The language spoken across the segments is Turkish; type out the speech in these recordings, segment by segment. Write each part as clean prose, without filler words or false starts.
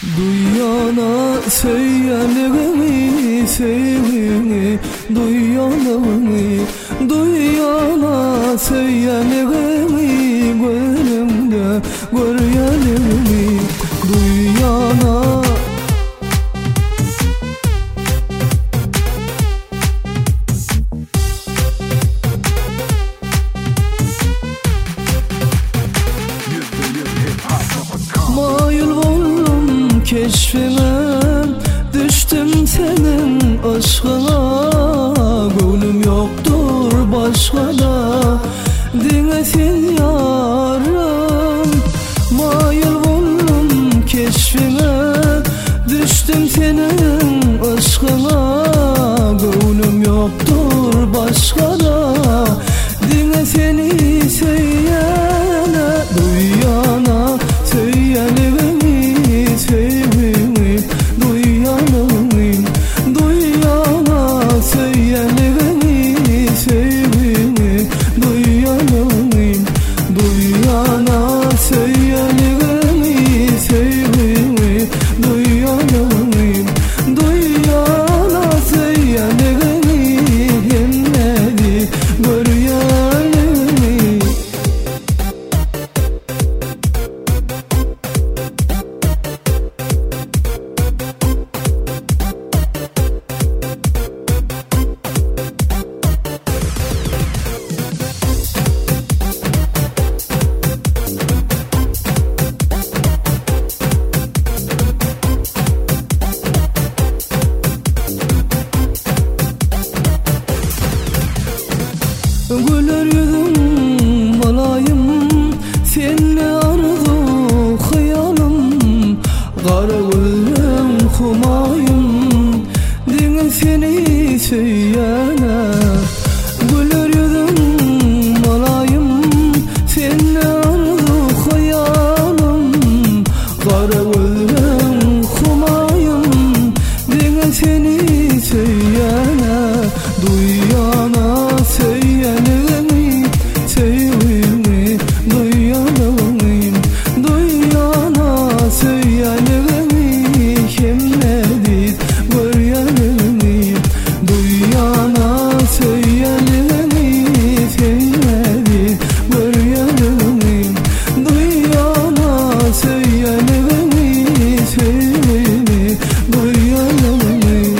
Duyana söylerini sevini Duyana söylerini Gönlümde görüyenini Duyana Mayıl oldum keşfime Düştüm senin aşkına Gönlüm yoktur başka da Dinlesin yarım Mayıl oldum keşfime Düştüm senin aşkına Gönlüm yoktur başka da Dinle seni söyleyene Duyana söylerini sevini Duyana söylerini sevini Duyana söylerini sevini Duyana söylerini hemmedi görüyenini Güler yüzüm alayım Seninle arzu hayalım Kara gözlüm humayım Dinle seni söyleyene Güler yüzüm alayım Seninle arzu hayalım Kara gözlüm humayım Dinle seni söyleyene Duyana söylerini sevini Duyana söylerini hemmedi görüyenini Duyana söylerini hemmedi görüyenini Duyana söylerini sevini Duyana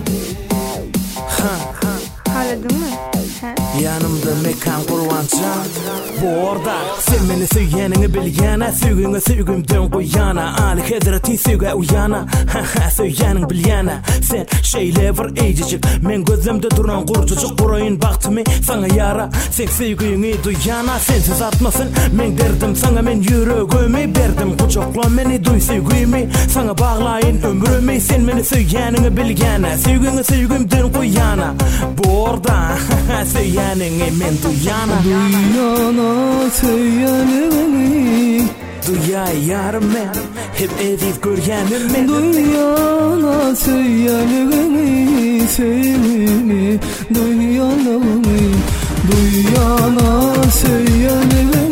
Anladın mı? Yanımda mekan kurvancan Bu orada sen beni söylenini bilgene Söygünge söygümden koyana Ali Hazreti söyle uyana Söylenin bilyana Sen şeyle var ecicik Men gözümde duran kurcucuk Burayın baktımı sana yara Sen söygüyünü duyana Sensiz atmasın men derdim sana Men yüreğimi berdim Kucakla beni duy söygüyümü Sana bağlayın ömrümü Sen beni söylenini bilgene Söygünge söygümden koyana Bu orada söylenini men duyana Duyana söylerini Duyay yarım men Hep edip görgenim men Duyana söylerini sevini Duyana söylerini